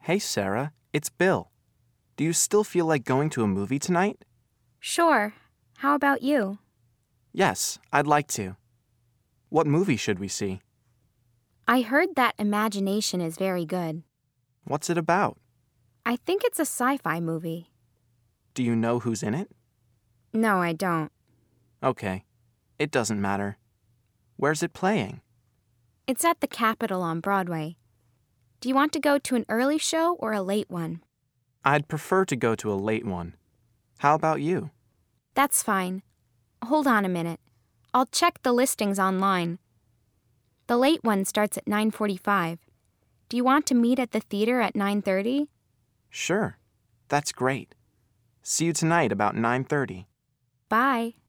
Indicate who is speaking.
Speaker 1: Hey, Sarah, it's Bill. Do you still feel like going to a movie tonight?
Speaker 2: Sure. How about you?
Speaker 1: Yes, I'd like to. What movie should we see?
Speaker 2: I heard that Imagination is very good.
Speaker 1: What's it about?
Speaker 2: I think it's a sci-fi movie.
Speaker 1: Do you know who's in it?
Speaker 2: No, I don't.
Speaker 1: Okay, it doesn't matter. Where's it playing?
Speaker 2: It's at the Capitol on Broadway. Do you want to go to an early show or a late one?
Speaker 1: I'd prefer to go to a late one. How about you?
Speaker 2: That's fine. Hold on a minute. I'll check the listings online. The late one starts at 9:45. Do you want to meet at the theater at 9:30?
Speaker 1: Sure, that's great. See you tonight about 9:30.
Speaker 2: Bye.